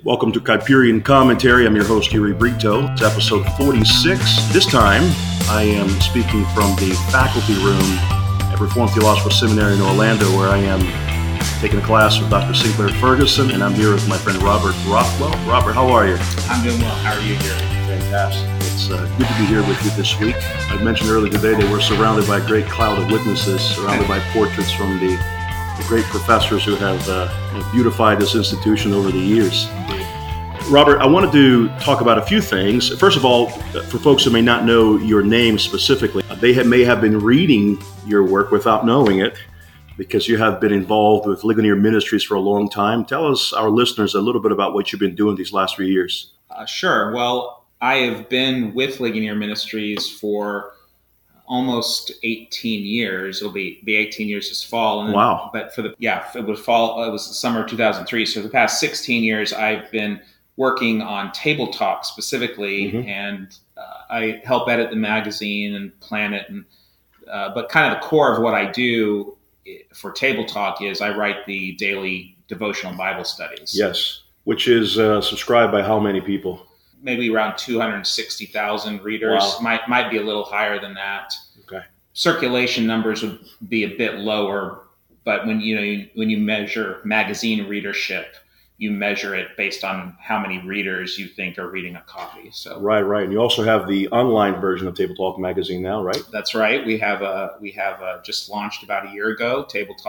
Welcome to Kuyperian Commentary. I'm your host, Yuri Brito. It's episode 46. This time, I am speaking from the faculty room at Reformed Theological Seminary in Orlando, where I am taking a class with Dr. Sinclair Ferguson, and I'm here with my friend Robert Rothwell. Robert, how are you? I'm doing well. How are you, Yuri? Fantastic. It's good to be here with you this week. I mentioned earlier today that we're surrounded by a great cloud of witnesses, surrounded by portraits from the great professors who have beautified this institution over the years. Robert, I wanted to talk about a few things. First of all, for folks who may not know your name specifically, they may have been reading your work without knowing it because you have been involved with Ligonier Ministries for a long time. Tell us, our listeners, a little bit about what you've been doing these last 3 years. Sure. Well, I have been with Ligonier Ministries for almost 18 years. It'll be 18 years this fall. And wow. But it was fall. It was the summer of 2003. So the past 16 years, I've been working on Table Talk specifically, and I help edit the magazine and plan it. And but kind of the core of what I do for Table Talk is I write the daily devotional Bible studies. Yes, which is subscribed by how many people? Maybe around 260,000 readers. Wow. Might be a little higher than that. Okay. Circulation numbers would be a bit lower, but when you measure magazine readership, you measure it based on how many readers you think are reading a copy. So right. And you also have the online version of Table Talk magazine now, right? That's right. We have just launched about a year ago,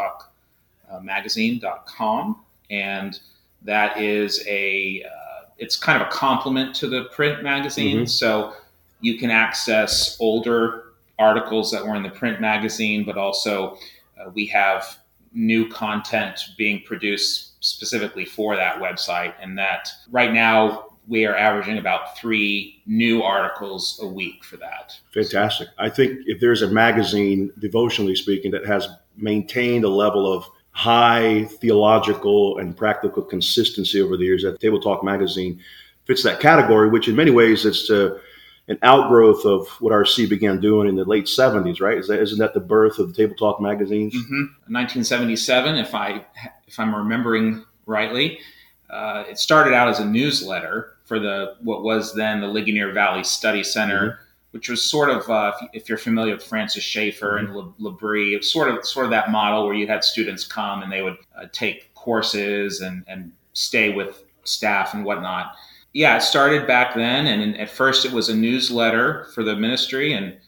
tabletalkmagazine.com, and that is it's kind of a complement to the print magazine. So you can access older articles that were in the print magazine, but also we have new content being produced specifically for that website. And that right now we are averaging about 3 new articles a week for that. Fantastic. I think if there's a magazine, devotionally speaking, that has maintained a level of high theological and practical consistency over the years, that Table Talk magazine fits that category, which in many ways it's an outgrowth of what RC began doing in the late 70s, right? Isn't that the birth of Table Talk magazines? 1977, if I'm remembering rightly. It started out as a newsletter for what was then the Ligonier Valley Study Center, which was sort of, if you're familiar with Francis Schaeffer and Labrie, it's sort of that model where you had students come and they would take courses and stay with staff and whatnot. Yeah, it started back then, and at first it was a newsletter for the ministry, and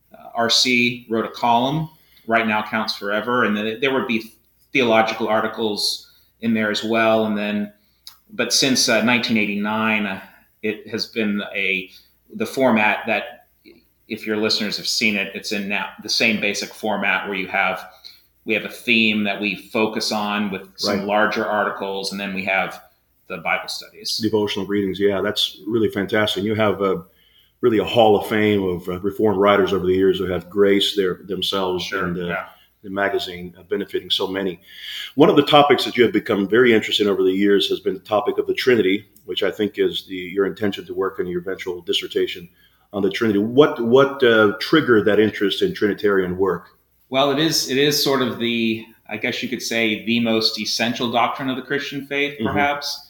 RC wrote a column, Right Now Counts Forever, and then there would be theological articles in there as well. And then, but since 1989, it has been the format that, if your listeners have seen it, it's in now the same basic format where we have a theme that we focus on with some larger articles, and then we have the Bible studies. Devotional readings, yeah, that's really fantastic. You have really a hall of fame of Reformed writers over the years who have graced themselves in the magazine, benefiting so many. One of the topics that you have become very interested in over the years has been the topic of the Trinity, which I think is your intention to work in your eventual dissertation on the Trinity. What triggered that interest in Trinitarian work? Well, it is sort of I guess you could say, the most essential doctrine of the Christian faith, perhaps.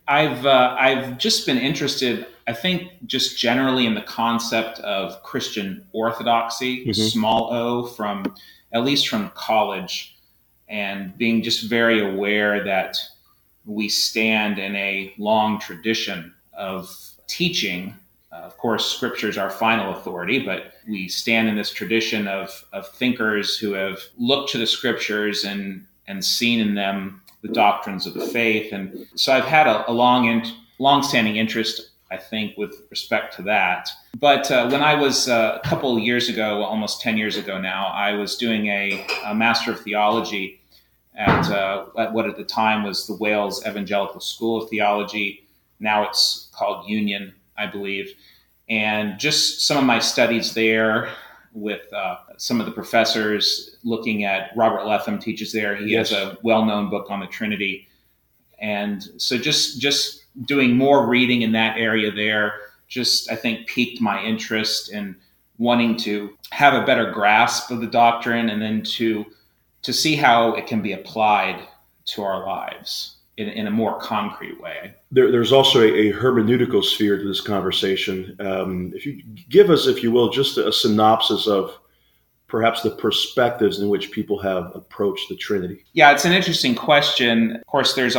I've just been interested, I think, just generally in the concept of Christian orthodoxy, small o, at least from college, and being just very aware that we stand in a long tradition of teaching. Of course, Scripture is our final authority, but we stand in this tradition of thinkers who have looked to the Scriptures and seen in them the doctrines of the faith. And so I've had a long-standing interest, I think, with respect to that. But when I was a couple of years ago, almost 10 years ago now, I was doing a Master of Theology at what at the time was the Wales Evangelical School of Theology. Now it's called Union, I believe. And just some of my studies there with some of the professors, looking at Robert Letham teaches there. He has a well-known book on the Trinity. And so just doing more reading in that area there, just I think piqued my interest in wanting to have a better grasp of the doctrine and then to see how it can be applied to our lives. in a more concrete way. There's also a hermeneutical sphere to this conversation. If you give us, if you will, just a synopsis of perhaps the perspectives in which people have approached the Trinity. Yeah, it's an interesting question. Of course, there's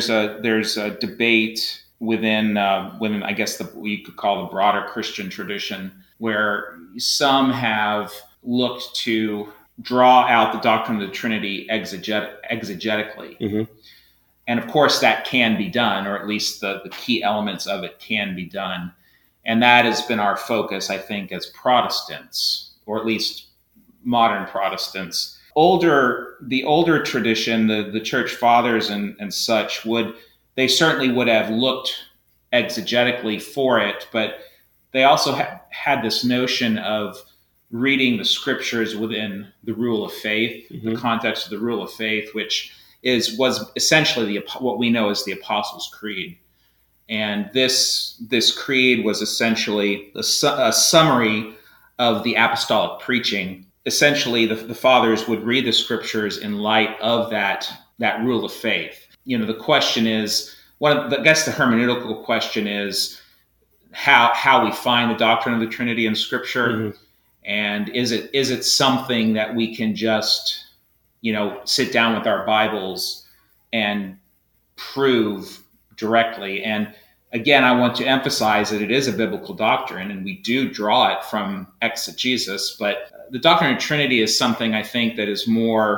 a debate within I guess what you could call the broader Christian tradition, where some have looked to draw out the doctrine of the Trinity exegetically. Mm-hmm. And of course, that can be done, or at least the key elements of it can be done. And that has been our focus, I think, as Protestants, or at least modern Protestants. The older tradition, the church fathers and such, they certainly would have looked exegetically for it, but they also had this notion of reading the scriptures within the rule of faith, mm-hmm. the context of the rule of faith, which was essentially what we know as the Apostles' Creed. And this creed was essentially a summary of the apostolic preaching. Essentially, the fathers would read the scriptures in light of that rule of faith. The question is, I guess the hermeneutical question is how we find the doctrine of the Trinity in Scripture, mm-hmm. and is it something that we can just sit down with our Bibles and prove directly. And again, I want to emphasize that it is a biblical doctrine, and we do draw it from exegesis. But the doctrine of Trinity is something I think that is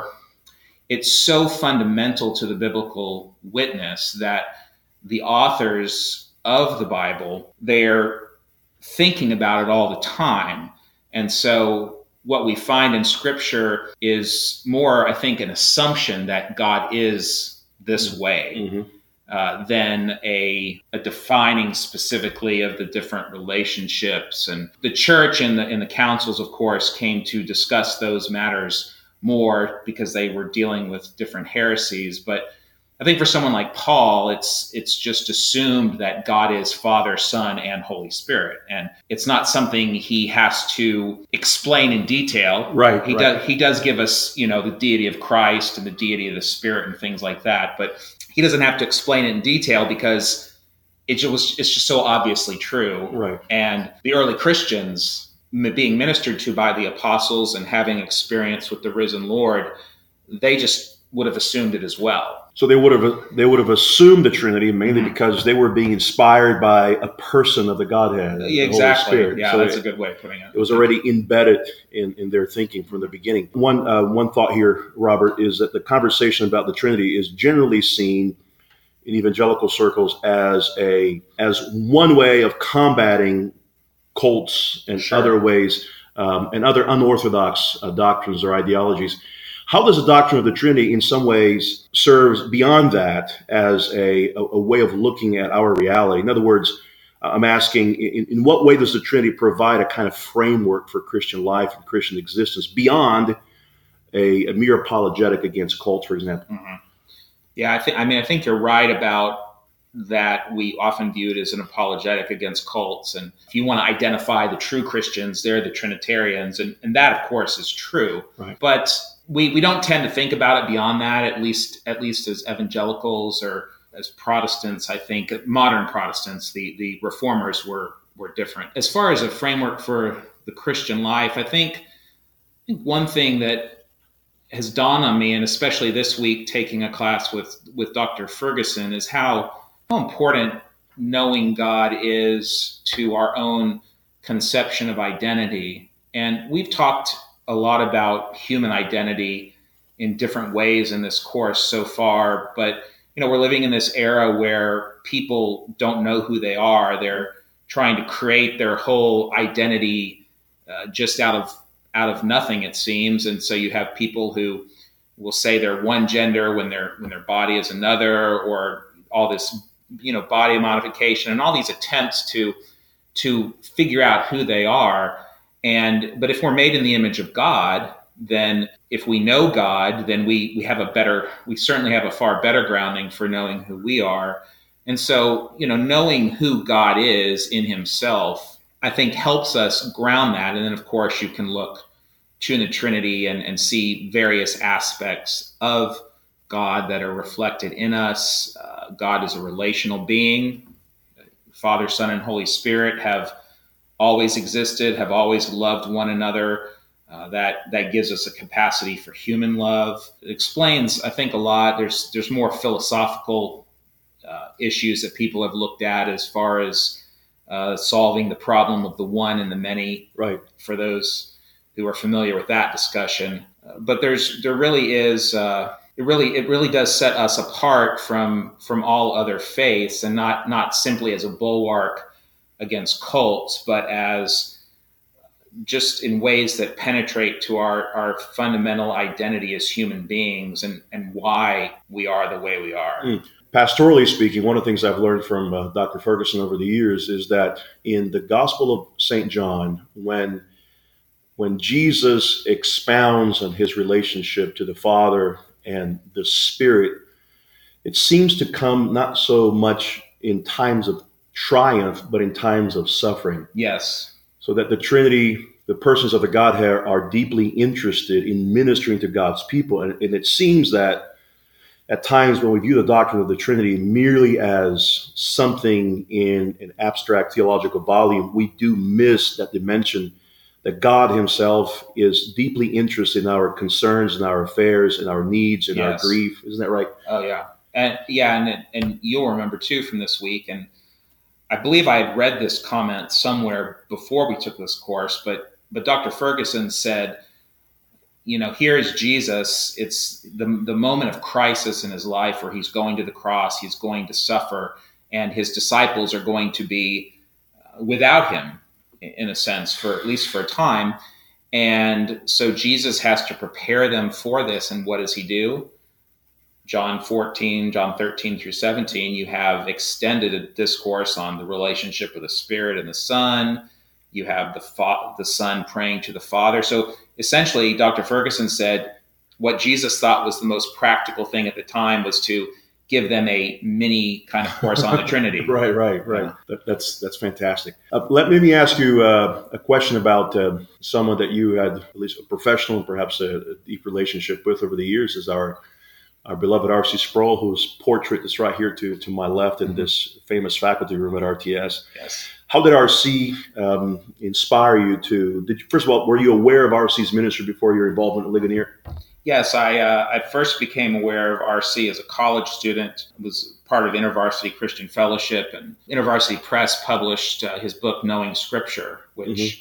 it's so fundamental to the biblical witness that the authors of the Bible, they're thinking about it all the time. And so what we find in Scripture is more, I think, an assumption that God is this way, mm-hmm. Than a defining specifically of the different relationships. And the church and the councils, of course, came to discuss those matters more because they were dealing with different heresies. But I think for someone like Paul, it's just assumed that God is Father, Son, and Holy Spirit, and it's not something he has to explain in detail. Right. He does give us, the deity of Christ and the deity of the Spirit and things like that, but he doesn't have to explain it in detail because it's just so obviously true. Right. And the early Christians, being ministered to by the apostles and having experience with the risen Lord, they just would have assumed it as well. So they would have assumed the Trinity mainly mm-hmm. because they were being inspired by a person of the Godhead. Yeah, exactly. Yeah, so that's a good way of putting it. It was already embedded in their thinking from the beginning. One thought here, Robert, is that the conversation about the Trinity is generally seen in evangelical circles as one way of combating cults and sure. other ways and other unorthodox doctrines or ideologies. How does the doctrine of the Trinity in some ways serves beyond that as a way of looking at our reality? In other words, I'm asking, in what way does the Trinity provide a kind of framework for Christian life and Christian existence beyond a mere apologetic against cults, for example? Mm-hmm. Yeah, I think you're right about that. We often view it as an apologetic against cults. And if you want to identify the true Christians, they're the Trinitarians. And that, of course, is true. Right. But we don't tend to think about it beyond that, at least as evangelicals or as Protestants. I think modern Protestants, the reformers were different. As far as a framework for the Christian life, I think one thing that has dawned on me, and especially this week taking a class with Dr. Ferguson, is how important knowing God is to our own conception of identity. And we've talked a lot about human identity in different ways in this course so far, but we're living in this era where people don't know who they are. They're trying to create their whole identity just out of nothing, it seems. And so you have people who will say they're one gender when their body is another, or all this body modification and all these attempts to figure out who they are. But if we're made in the image of God, then if we know God, then we certainly have a far better grounding for knowing who we are. And so, knowing who God is in himself, I think helps us ground that. And then, of course, you can look to the Trinity and see various aspects of God that are reflected in us. God is a relational being. Father, Son, and Holy Spirit have always existed, have always loved one another. That gives us a capacity for human love. It explains, I think, a lot. There's more philosophical issues that people have looked at as far as solving the problem of the one and the many. Right. For those who are familiar with that discussion, but there really is. It really does set us apart from all other faiths, and not simply as a bulwark against cults, but as just in ways that penetrate to our fundamental identity as human beings and why we are the way we are. Pastorally speaking, one of the things I've learned from Dr. Ferguson over the years is that in the Gospel of St. John, when Jesus expounds on his relationship to the Father and the Spirit, it seems to come not so much in times of triumph, but in times of suffering. Yes. So that the Trinity, the persons of the Godhead, are deeply interested in ministering to God's people. And it seems that at times when we view the doctrine of the Trinity merely as something in an abstract theological volume, we do miss that dimension that God himself is deeply interested in our concerns and our affairs and our needs and our grief. Isn't that right? Oh, yeah. And you'll remember, too, from this week, and I believe I had read this comment somewhere before we took this course, but Dr. Ferguson said, here's Jesus. It's the moment of crisis in his life where he's going to the cross, he's going to suffer, and his disciples are going to be without him, in a sense, for at least for a time. And so Jesus has to prepare them for this. And what does he do? John 14, John 13 through 17, you have extended a discourse on the relationship of the Spirit and the Son. You have the Son praying to the Father. So essentially, Dr. Ferguson said what Jesus thought was the most practical thing at the time was to give them a mini kind of course on the Trinity. Right. Yeah. That's fantastic. Let me ask you a question about someone that you had at least a professional and perhaps a deep relationship with over the years, is our beloved R.C. Sproul, whose portrait is right here to my left in this famous faculty room at RTS. Yes. How did R.C. Inspire you to? First of all, were you aware of R.C.'s ministry before your involvement at Ligonier? Yes, I first became aware of R.C. as a college student. I was part of InterVarsity Christian Fellowship, and InterVarsity Press published his book, Knowing Scripture, which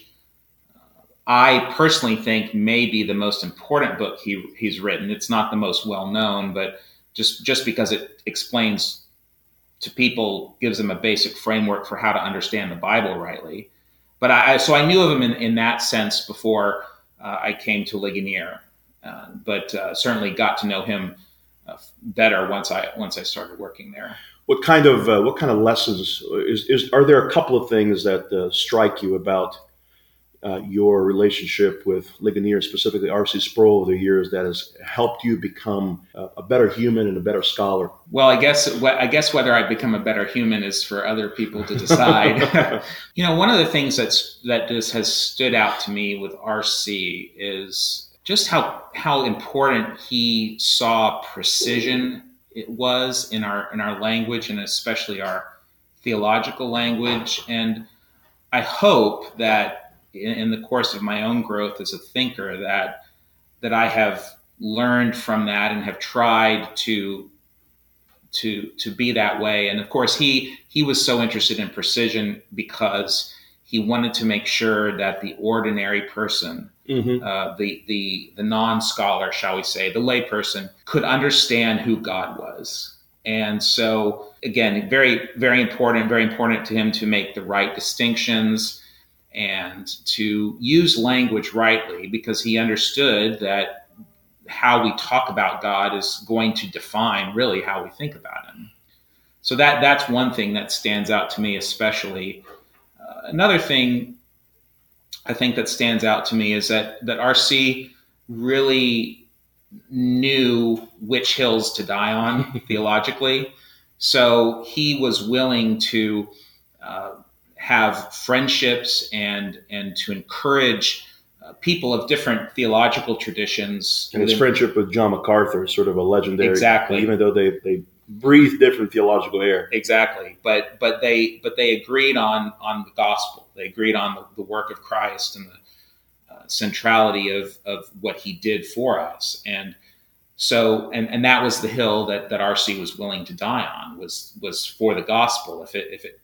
I personally think may be the most important book he's written. It's not the most well-known, but just because it explains to people, gives them a basic framework for how to understand the Bible rightly. But so I knew of him in that sense before I came to Ligonier. But certainly got to know him better once I started working there. What kind of lessons are there? A couple of things that strike you about your relationship with Ligonier, specifically R.C. Sproul, over the years that has helped you become a better human and a better scholar? Well, I guess whether I become a better human is for other people to decide. One of the things that just has stood out to me with R.C. is just how important he saw precision it was in our language, and especially our theological language. And I hope that in the course of my own growth as a thinker that I have learned from that and have tried to be that way. And of course, he was so interested in precision because he wanted to make sure that the ordinary person, the non-scholar, shall we say, the layperson, could understand who God was. And so, again, very, very important to him to make the right distinctions and to use language rightly, because he understood that how we talk about God is going to define really how we think about him. So that's one thing that stands out to me especially. Another thing I think that stands out to me is that R.C. really knew which hills to die on theologically. So he was willing to have friendships and to encourage people of different theological traditions. And his friendship with John MacArthur is sort of a legendary. Exactly. Even though they breathe different theological air. Exactly. But they agreed on the gospel. They agreed on the work of Christ and the centrality of what he did for us. And so, and that was the hill that R.C. was willing to die on, was for the gospel. If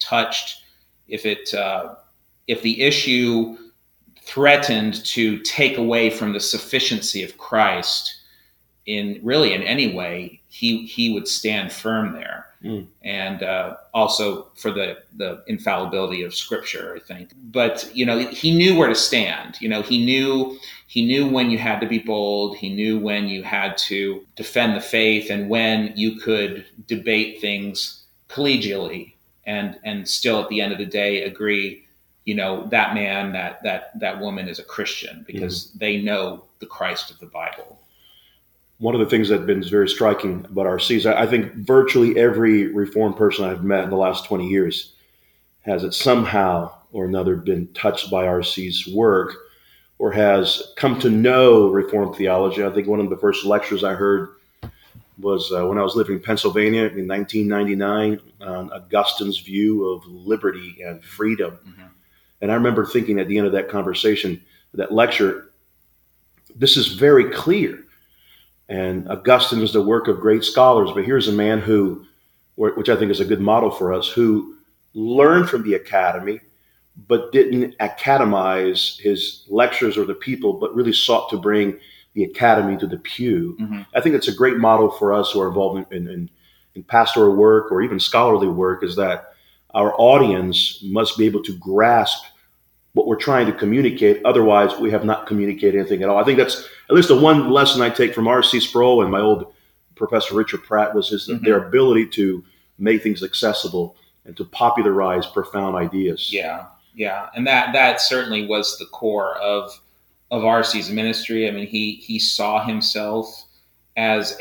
the issue threatened to take away from the sufficiency of Christ in any way, he would stand firm there. And also for the infallibility of Scripture, I think. But he knew where to stand. He knew when you had to be bold. He knew when you had to defend the faith, and when you could debate things collegially, and still at the end of the day agree. That man, that woman is a Christian, because they know the Christ of the Bible. One of the things that's been very striking about R.C. is I think virtually every Reformed person I've met in the last 20 years has somehow or another been touched by R.C.'s work, or has come to know Reformed theology. I think one of the first lectures I heard was when I was living in Pennsylvania in 1999 on Augustine's view of liberty and freedom. And I remember thinking at the end of that conversation, that lecture, this is very clear. And Augustine is the work of great scholars, but here's a man who, which I think is a good model for us, who learned from the academy, but didn't academize his lectures or the people, but really sought to bring the academy to the pew. I think it's a great model for us who are involved in pastoral work or even scholarly work, is that our audience must be able to grasp what we're trying to communicate. Otherwise, we have not communicated anything at all. I think that's at least the one lesson I take from R.C. Sproul and my old professor Richard Pratt was their ability to make things accessible and to popularize profound ideas. Yeah. And that certainly was the core of R.C.'s ministry. I mean, he saw himself as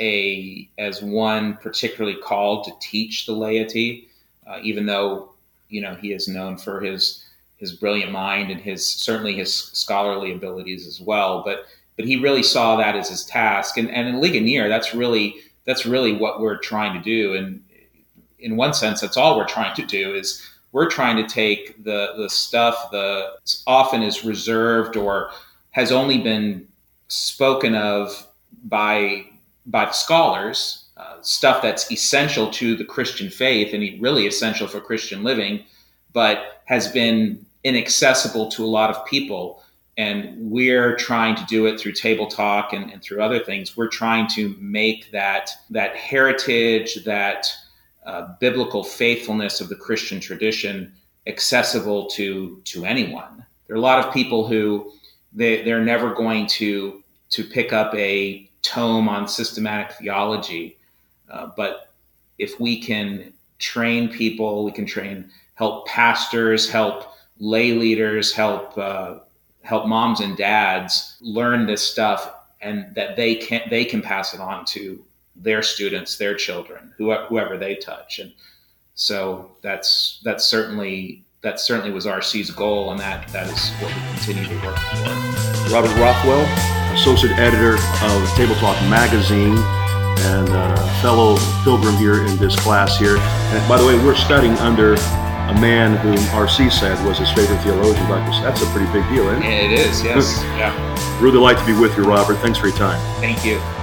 one particularly called to teach the laity, even though, he is known for his brilliant mind and certainly his scholarly abilities as well. But he really saw that as his task. And in Ligonier, that's really what we're trying to do. And in one sense, that's all we're trying to do, is we're trying to take the stuff that often is reserved or has only been spoken of by the scholars, stuff that's essential to the Christian faith and really essential for Christian living, but has been inaccessible to a lot of people. And we're trying to do it through Table Talk and through other things. We're trying to make that heritage, that biblical faithfulness of the Christian tradition accessible to anyone. There are a lot of people who they're never going to pick up a tome on systematic theology. But if we can train people, we can help pastors, help lay leaders, help moms and dads learn this stuff, and that they can pass it on to their students, their children, whoever they touch. And so that certainly was R.C.'s goal, and that is what we continue to work for. Robert Rothwell, associate editor of Table Talk magazine, and fellow pilgrim here in this class here. And by the way, we're studying under a man whom R.C. said was his favorite theologian. That's a pretty big deal, isn't it? It is, yes. Yeah. Really like to be with you, Robert. Thanks for your time. Thank you.